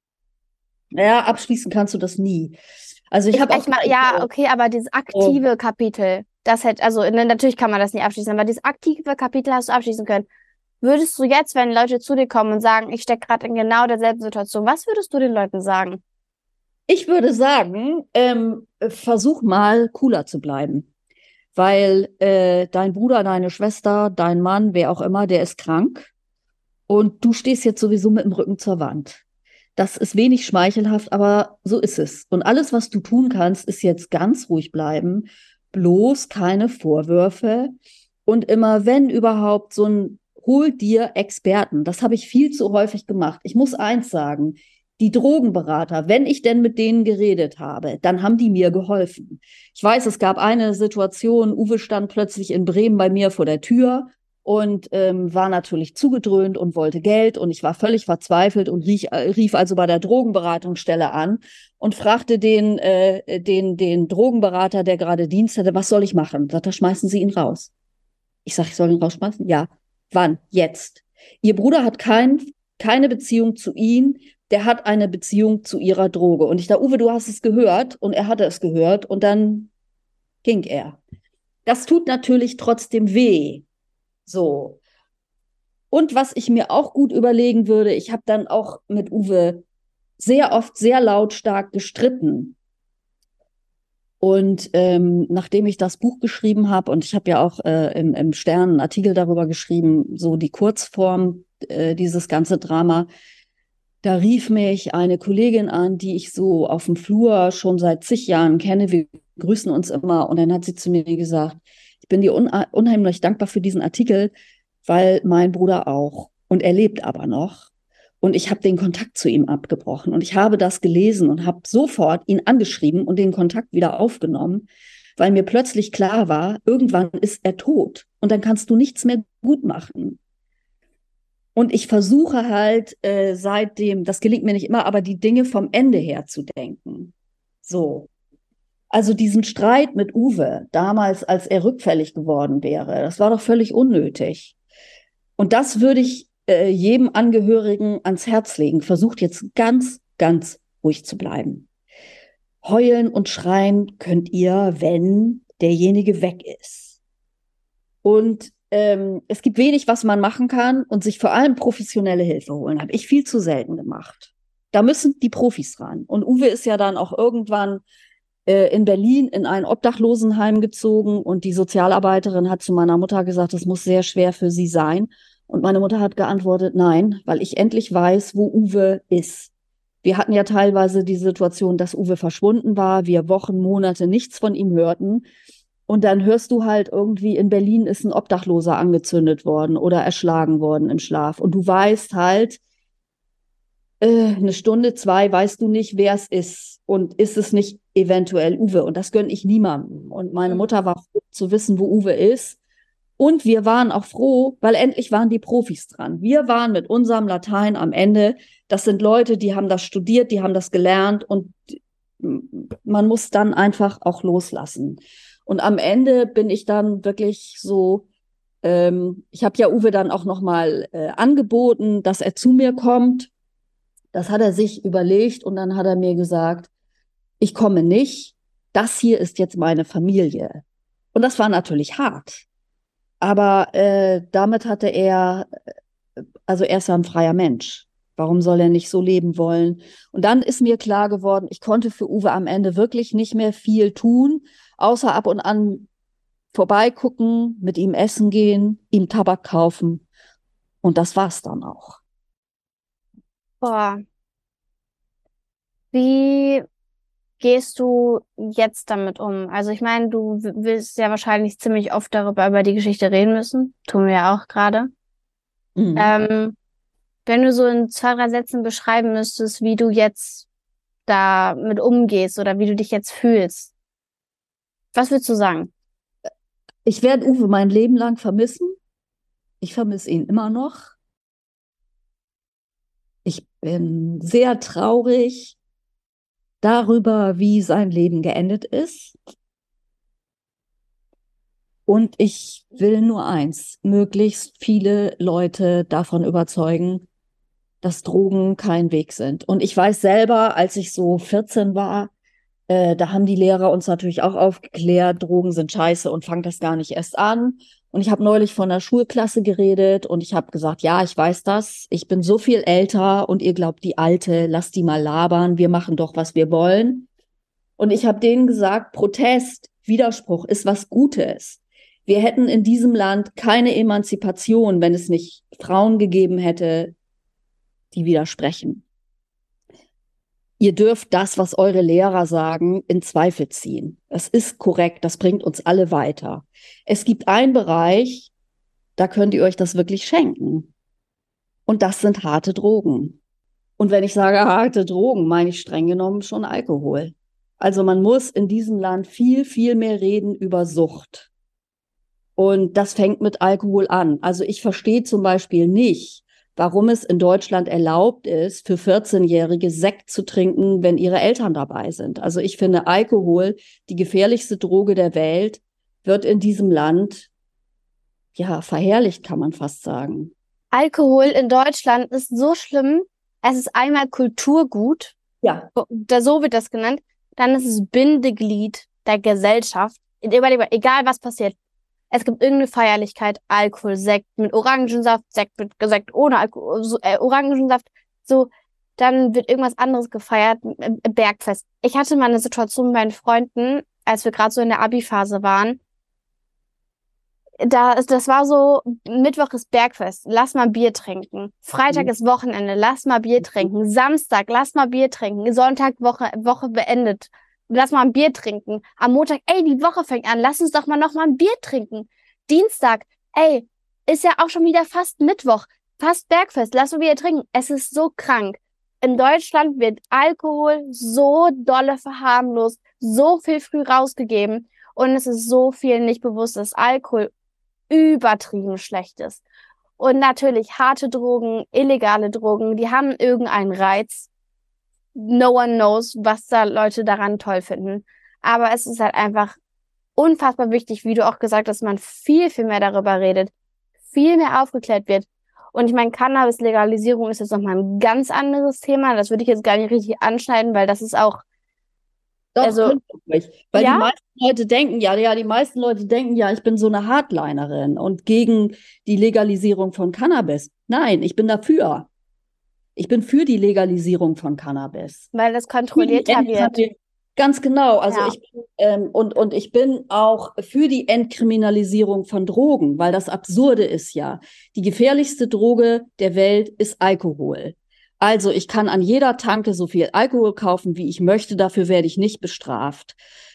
Ja, abschließen kannst du das nie. Also aber dieses aktive Kapitel, das hätte, also natürlich kann man das nicht abschließen, aber dieses aktive Kapitel hast du abschließen können. Würdest du jetzt, wenn Leute zu dir kommen und sagen, ich stecke gerade in genau derselben Situation, was würdest du den Leuten sagen? Ich würde sagen, versuch mal cooler zu bleiben, weil dein Bruder, deine Schwester, dein Mann, wer auch immer, der ist krank und du stehst jetzt sowieso mit dem Rücken zur Wand. Das ist wenig schmeichelhaft, aber so ist es. Und alles, was du tun kannst, ist jetzt ganz ruhig bleiben, bloß keine Vorwürfe und immer, wenn überhaupt, hol dir Experten. Das habe ich viel zu häufig gemacht. Ich muss eins sagen, die Drogenberater, wenn ich denn mit denen geredet habe, dann haben die mir geholfen. Ich weiß, es gab eine Situation, Uwe stand plötzlich in Bremen bei mir vor der Tür und war natürlich zugedröhnt und wollte Geld und ich war völlig verzweifelt und rief also bei der Drogenberatungsstelle an und fragte den Drogenberater, der gerade Dienst hatte, was soll ich machen? Sagt er, schmeißen Sie ihn raus. Ich sage, ich soll ihn rausschmeißen? Ja. Wann? Jetzt. Ihr Bruder hat keine Beziehung zu ihm, der hat eine Beziehung zu ihrer Droge. Und ich dachte, Uwe, du hast es gehört und er hatte es gehört und dann ging er. Das tut natürlich trotzdem weh. So. Und was ich mir auch gut überlegen würde, ich habe dann auch mit Uwe sehr oft sehr lautstark gestritten. Und nachdem ich das Buch geschrieben habe, und ich habe ja auch im Stern einen Artikel darüber geschrieben, so die Kurzform, dieses ganze Drama, da rief mich eine Kollegin an, die ich so auf dem Flur schon seit zig Jahren kenne. Wir grüßen uns immer. Und dann hat sie zu mir gesagt, ich bin dir unheimlich dankbar für diesen Artikel, weil mein Bruder auch. Und er lebt aber noch. Und ich habe den Kontakt zu ihm abgebrochen. Und ich habe das gelesen und habe sofort ihn angeschrieben und den Kontakt wieder aufgenommen, weil mir plötzlich klar war, irgendwann ist er tot. Und dann kannst du nichts mehr gut machen. Und ich versuche halt seitdem, das gelingt mir nicht immer, aber die Dinge vom Ende her zu denken. So. Also diesen Streit mit Uwe, damals, als er rückfällig geworden wäre, das war doch völlig unnötig. Und das würde ich jedem Angehörigen ans Herz legen. Versucht jetzt ganz, ganz ruhig zu bleiben. Heulen und schreien könnt ihr, wenn derjenige weg ist. Und es gibt wenig, was man machen kann und sich vor allem professionelle Hilfe holen. Habe ich viel zu selten gemacht. Da müssen die Profis ran. Und Uwe ist ja dann auch irgendwann in Berlin in ein Obdachlosenheim gezogen und die Sozialarbeiterin hat zu meiner Mutter gesagt, das muss sehr schwer für sie sein. Und meine Mutter hat geantwortet, nein, weil ich endlich weiß, wo Uwe ist. Wir hatten ja teilweise die Situation, dass Uwe verschwunden war, wir Wochen, Monate nichts von ihm hörten. Und dann hörst du halt irgendwie, in Berlin ist ein Obdachloser angezündet worden oder erschlagen worden im Schlaf. Und du weißt halt, eine Stunde, zwei weißt du nicht, wer es ist. Und ist es nicht eventuell Uwe? Und das gönne ich niemandem. Und meine Mutter war froh zu wissen, wo Uwe ist. Und wir waren auch froh, weil endlich waren die Profis dran. Wir waren mit unserem Latein am Ende. Das sind Leute, die haben das studiert, die haben das gelernt. Und man muss dann einfach auch loslassen. Und am Ende bin ich dann wirklich so, ich habe ja Uwe dann auch nochmal angeboten, dass er zu mir kommt. Das hat er sich überlegt und dann hat er mir gesagt, ich komme nicht, das hier ist jetzt meine Familie. Und das war natürlich hart. Aber damit hatte er, also er ist ja ein freier Mensch. Warum soll er nicht so leben wollen? Und dann ist mir klar geworden, ich konnte für Uwe am Ende wirklich nicht mehr viel tun, außer ab und an vorbeigucken, mit ihm essen gehen, ihm Tabak kaufen. Und das war's dann auch. Boah. Wie gehst du jetzt damit um? Also ich meine, du willst ja wahrscheinlich ziemlich oft über die Geschichte reden müssen. Tun wir ja auch gerade. Mhm. Wenn du so in 2, 3 Sätzen beschreiben müsstest, wie du jetzt damit umgehst oder wie du dich jetzt fühlst, was würdest du sagen? Ich werde Uwe mein Leben lang vermissen. Ich vermisse ihn immer noch. Ich bin sehr traurig darüber, wie sein Leben geendet ist. Und ich will nur eins, möglichst viele Leute davon überzeugen, dass Drogen kein Weg sind. Und ich weiß selber, als ich so 14 war, da haben die Lehrer uns natürlich auch aufgeklärt, Drogen sind scheiße und fangt das gar nicht erst an. Und ich habe neulich von einer Schulklasse geredet und ich habe gesagt, ja, ich weiß das, ich bin so viel älter und ihr glaubt, die Alte, lasst die mal labern, wir machen doch, was wir wollen. Und ich habe denen gesagt, Protest, Widerspruch ist was Gutes. Wir hätten in diesem Land keine Emanzipation, wenn es nicht Frauen gegeben hätte, die widersprechen. ihr dürft das, was eure Lehrer sagen, in Zweifel ziehen. Das ist korrekt, das bringt uns alle weiter. Es gibt einen Bereich, da könnt ihr euch das wirklich schenken. Und das sind harte Drogen. Und wenn ich sage harte Drogen, meine ich streng genommen schon Alkohol. Also man muss in diesem Land viel, viel mehr reden über Sucht. Und das fängt mit Alkohol an. Also ich verstehe zum Beispiel nicht, warum es in Deutschland erlaubt ist, für 14-Jährige Sekt zu trinken, wenn ihre Eltern dabei sind. Also ich finde, Alkohol, die gefährlichste Droge der Welt, wird in diesem Land, ja, verherrlicht, kann man fast sagen. Alkohol in Deutschland ist so schlimm. Es ist einmal Kulturgut, Ja, so wird das genannt. Dann ist es Bindeglied der Gesellschaft. Egal was passiert. Es gibt irgendeine Feierlichkeit, Alkohol, Sekt mit Orangensaft, Sekt ohne Alkohol, Orangensaft, so, dann wird irgendwas anderes gefeiert, Bergfest. Ich hatte mal eine Situation mit meinen Freunden, als wir gerade so in der Abi-Phase waren. Das war so, Mittwoch ist Bergfest, lass mal Bier trinken. Freitag ist Wochenende, lass mal Bier trinken. Samstag, lass mal Bier trinken. Sonntag, Woche beendet. Lass mal ein Bier trinken. Am Montag, ey, die Woche fängt an, lass uns doch mal noch mal ein Bier trinken. Dienstag, ey, ist ja auch schon wieder fast Mittwoch, fast Bergfest, lass mal Bier trinken. Es ist so krank. In Deutschland wird Alkohol so dolle verharmlost, so viel früh rausgegeben und es ist so viel nicht bewusst, dass Alkohol übertrieben schlecht ist. Und natürlich harte Drogen, illegale Drogen, die haben irgendeinen Reiz. No one knows, was da Leute daran toll finden. Aber es ist halt einfach unfassbar wichtig, wie du auch gesagt hast, dass man viel, viel mehr darüber redet, viel mehr aufgeklärt wird. Und ich meine, Cannabis-Legalisierung ist jetzt nochmal ein ganz anderes Thema. Das würde ich jetzt gar nicht richtig anschneiden, weil das ist auch, doch, also, könnt ihr ruhig. Weil ja? die meisten Leute denken ja, ich bin so eine Hardlinerin und gegen die Legalisierung von Cannabis. Nein, ich bin dafür. Ich bin für die Legalisierung von Cannabis. Weil das kontrollierter wird. Ganz genau. Also Ja. ich bin auch für die Entkriminalisierung von Drogen, weil das Absurde ist ja, die gefährlichste Droge der Welt ist Alkohol. Also ich kann an jeder Tanke so viel Alkohol kaufen, wie ich möchte, dafür werde ich nicht bestraft.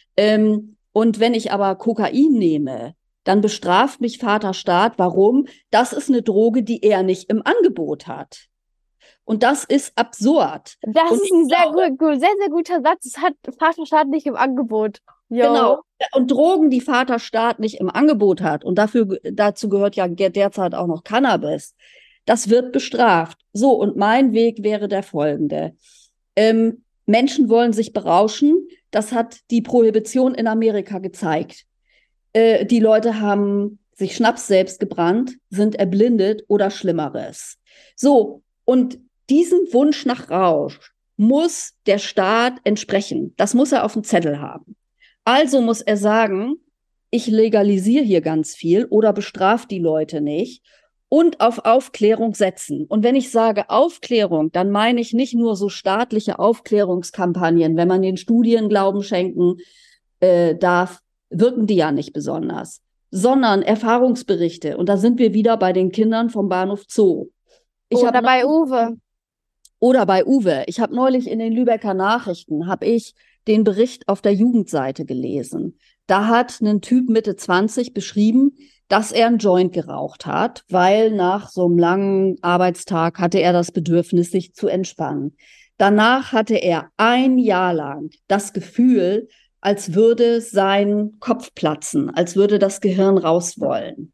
Und wenn ich aber Kokain nehme, dann bestraft mich Vaterstaat. Warum? Das ist eine Droge, die er nicht im Angebot hat. Und das ist absurd. Das Und ist ein sehr, sehr guter Satz. Das hat Vaterstaat nicht im Angebot. Yo. Genau. Und Drogen, die Vaterstaat nicht im Angebot hat, und dazu gehört ja derzeit auch noch Cannabis, das wird bestraft. So, und mein Weg wäre der folgende. Menschen wollen sich berauschen. Das hat die Prohibition in Amerika gezeigt. Die Leute haben sich Schnaps selbst gebrannt, sind erblindet oder Schlimmeres. So, und diesem Wunsch nach Rausch muss der Staat entsprechen. Das muss er auf dem Zettel haben. Also muss er sagen, ich legalisiere hier ganz viel oder bestrafe die Leute nicht und auf Aufklärung setzen. Und wenn ich sage Aufklärung, dann meine ich nicht nur so staatliche Aufklärungskampagnen. Wenn man den Studien Glauben schenken darf, wirken die ja nicht besonders, sondern Erfahrungsberichte. Und da sind wir wieder bei den Kindern vom Bahnhof Zoo. Oder bei Uwe. Oder bei Uwe. Ich habe neulich in den Lübecker Nachrichten, habe ich den Bericht auf der Jugendseite gelesen. Da hat ein Typ Mitte 20 beschrieben, dass er einen Joint geraucht hat, weil nach so einem langen Arbeitstag hatte er das Bedürfnis, sich zu entspannen. Danach hatte er ein Jahr lang das Gefühl, als würde sein Kopf platzen, als würde das Gehirn raus wollen.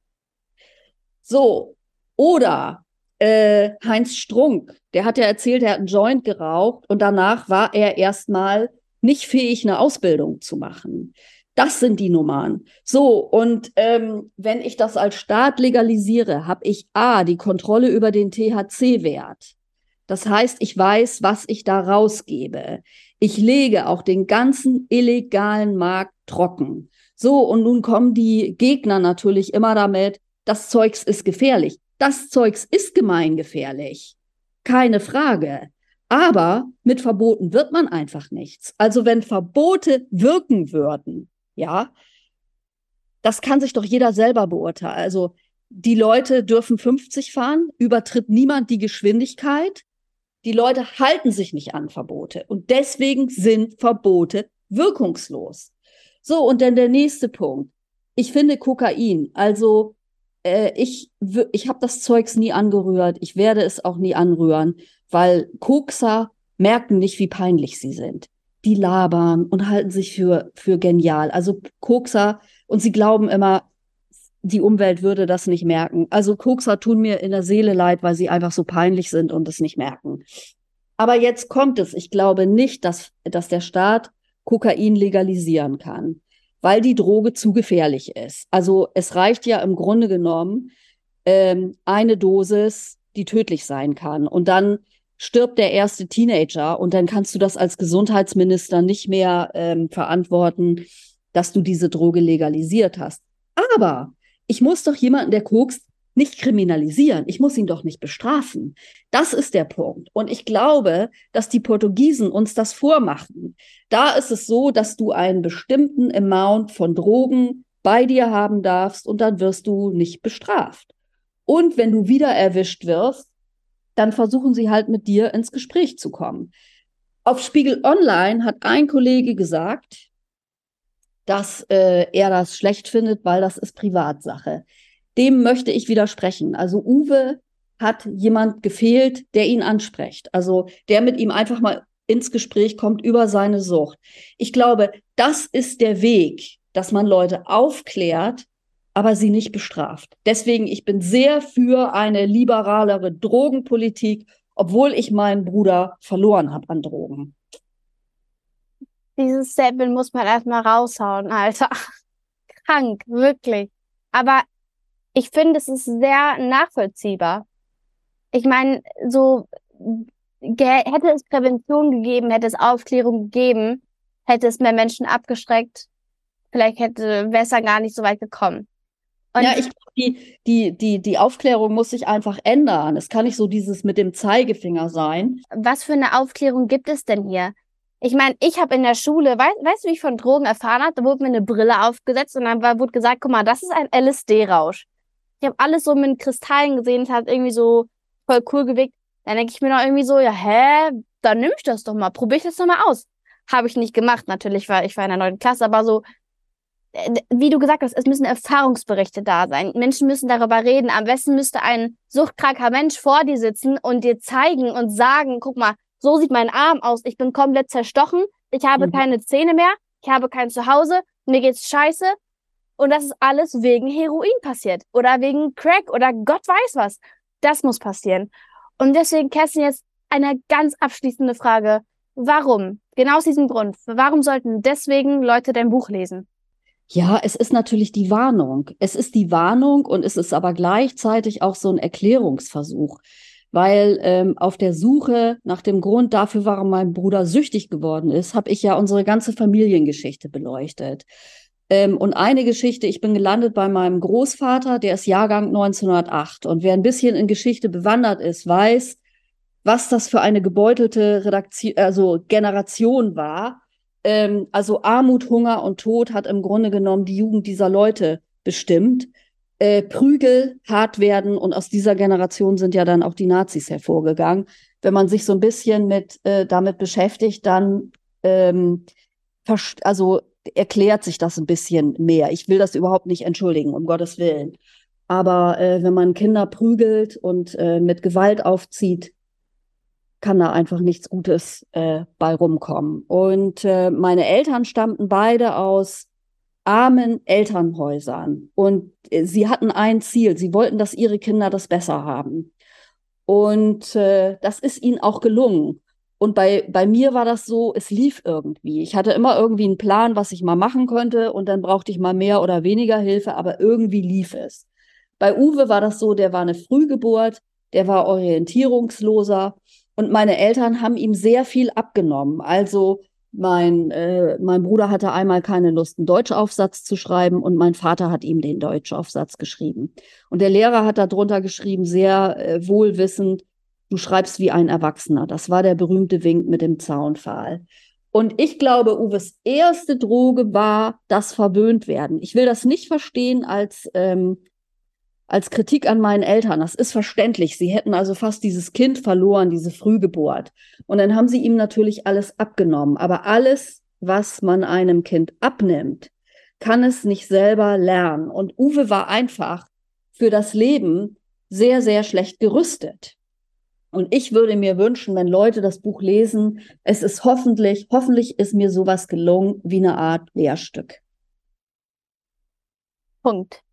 So, oder Heinz Strunk, der hat ja erzählt, er hat einen Joint geraucht und danach war er erstmal nicht fähig, eine Ausbildung zu machen. Das sind die Nummern. So, und wenn ich das als Staat legalisiere, habe ich die Kontrolle über den THC-Wert. Das heißt, ich weiß, was ich da rausgebe. Ich lege auch den ganzen illegalen Markt trocken. So, und nun kommen die Gegner natürlich immer damit, das Zeugs ist gefährlich. Das Zeugs ist gemeingefährlich. Keine Frage. Aber mit Verboten wird man einfach nichts. Also wenn Verbote wirken würden, ja, das kann sich doch jeder selber beurteilen. Also die Leute dürfen 50 fahren, übertritt niemand die Geschwindigkeit. Die Leute halten sich nicht an Verbote und deswegen sind Verbote wirkungslos. So, und dann der nächste Punkt. Ich finde Kokain, also ich habe das Zeugs nie angerührt, ich werde es auch nie anrühren, weil Kokser merken nicht, wie peinlich sie sind. Die labern und halten sich für genial. Also Kokser, und sie glauben immer, die Umwelt würde das nicht merken. Also Kokser tun mir in der Seele leid, weil sie einfach so peinlich sind und es nicht merken. Aber jetzt kommt es. Ich glaube nicht, dass der Staat Kokain legalisieren kann, weil die Droge zu gefährlich ist. Also es reicht ja im Grunde genommen eine Dosis, die tödlich sein kann. Und dann stirbt der erste Teenager und dann kannst du das als Gesundheitsminister nicht mehr verantworten, dass du diese Droge legalisiert hast. Aber ich muss doch jemanden, der kokst, nicht kriminalisieren. Ich muss ihn doch nicht bestrafen. Das ist der Punkt. Und ich glaube, dass die Portugiesen uns das vormachen. Da ist es so, dass du einen bestimmten Amount von Drogen bei dir haben darfst und dann wirst du nicht bestraft. Und wenn du wieder erwischt wirst, dann versuchen sie halt mit dir ins Gespräch zu kommen. Auf Spiegel Online hat ein Kollege gesagt, dass er das schlecht findet, weil das ist Privatsache. Dem möchte ich widersprechen. Also Uwe hat jemand gefehlt, der ihn anspricht. Also der mit ihm einfach mal ins Gespräch kommt über seine Sucht. Ich glaube, das ist der Weg, dass man Leute aufklärt, aber sie nicht bestraft. Deswegen, ich bin sehr für eine liberalere Drogenpolitik, obwohl ich meinen Bruder verloren habe an Drogen. Dieses Statement muss man erstmal raushauen, Alter. Krank, wirklich. Aber ich finde, es ist sehr nachvollziehbar. Ich meine, so hätte es Prävention gegeben, hätte es Aufklärung gegeben, hätte es mehr Menschen abgeschreckt, vielleicht wäre es dann gar nicht so weit gekommen. Und ja, ich glaube, die Aufklärung muss sich einfach ändern. Es kann nicht so dieses mit dem Zeigefinger sein. Was für eine Aufklärung gibt es denn hier? Ich meine, ich habe in der Schule, weißt du, wie ich von Drogen erfahren habe? Da wurde mir eine Brille aufgesetzt und dann wurde gesagt, guck mal, das ist ein LSD-Rausch. Ich habe alles so mit Kristallen gesehen, es hat irgendwie so voll cool gewirkt. Dann denke ich mir noch irgendwie so, ja, dann nimm ich das doch mal, probiere ich das doch mal aus. Habe ich nicht gemacht, natürlich, weil ich war in der 9. Klasse, aber so, wie du gesagt hast, es müssen Erfahrungsberichte da sein. Menschen müssen darüber reden. Am besten müsste ein suchtkranker Mensch vor dir sitzen und dir zeigen und sagen, guck mal, so sieht mein Arm aus, ich bin komplett zerstochen, ich habe keine Zähne mehr, ich habe kein Zuhause, mir geht's scheiße. Und das ist alles wegen Heroin passiert oder wegen Crack oder Gott weiß was. Das muss passieren. Und deswegen, Kerstin, jetzt eine ganz abschließende Frage. Warum? Genau aus diesem Grund. Warum sollten deswegen Leute dein Buch lesen? Ja, es ist natürlich die Warnung. Es ist die Warnung und es ist aber gleichzeitig auch so ein Erklärungsversuch. Weil auf der Suche nach dem Grund dafür, warum mein Bruder süchtig geworden ist, habe ich ja unsere ganze Familiengeschichte beleuchtet. Und eine Geschichte, ich bin gelandet bei meinem Großvater, der ist Jahrgang 1908. Und wer ein bisschen in Geschichte bewandert ist, weiß, was das für eine gebeutelte Generation war. Also Armut, Hunger und Tod hat im Grunde genommen die Jugend dieser Leute bestimmt. Prügel, hart werden, und aus dieser Generation sind ja dann auch die Nazis hervorgegangen. Wenn man sich so ein bisschen damit beschäftigt, dann erklärt sich das ein bisschen mehr. Ich will das überhaupt nicht entschuldigen, um Gottes Willen. Aber wenn man Kinder prügelt und mit Gewalt aufzieht, kann da einfach nichts Gutes bei rumkommen. Und meine Eltern stammten beide aus armen Elternhäusern. Und sie hatten ein Ziel. Sie wollten, dass ihre Kinder das besser haben. Und das ist ihnen auch gelungen. Und bei mir war das so, es lief irgendwie. Ich hatte immer irgendwie einen Plan, was ich mal machen könnte. Und dann brauchte ich mal mehr oder weniger Hilfe. Aber irgendwie lief es. Bei Uwe war das so, der war eine Frühgeburt. Der war orientierungsloser. Und meine Eltern haben ihm sehr viel abgenommen. Also mein Bruder hatte einmal keine Lust, einen Deutschaufsatz zu schreiben, und mein Vater hat ihm den Deutschaufsatz geschrieben. Und der Lehrer hat darunter geschrieben, sehr wohlwissend, du schreibst wie ein Erwachsener. Das war der berühmte Wink mit dem Zaunpfahl. Und ich glaube, Uwes erste Droge war das Verwöhntwerden. Ich will das nicht verstehen als als Kritik an meinen Eltern. Das ist verständlich. Sie hätten also fast dieses Kind verloren, diese Frühgeburt. Und dann haben sie ihm natürlich alles abgenommen. Aber alles, was man einem Kind abnimmt, kann es nicht selber lernen. Und Uwe war einfach für das Leben sehr, sehr schlecht gerüstet. Und ich würde mir wünschen, wenn Leute das Buch lesen, es ist hoffentlich ist mir sowas gelungen wie eine Art Lehrstück. Punkt.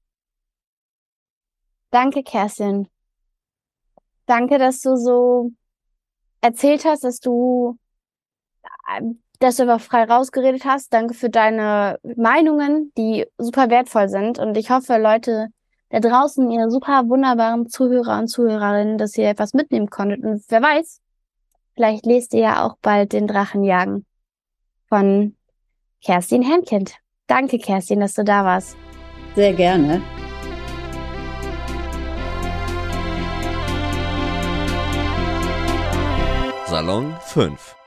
Danke, Kerstin. Danke, dass du so erzählt hast, dass du einfach frei rausgeredet hast. Danke für deine Meinungen, die super wertvoll sind. Und ich hoffe, Leute da draußen, ihr super wunderbaren Zuhörer und Zuhörerinnen, dass ihr etwas mitnehmen konntet. Und wer weiß, vielleicht lest ihr ja auch bald den Drachenjagen von Kerstin Herrnkind. Danke, Kerstin, dass du da warst. Sehr gerne. Salon 5.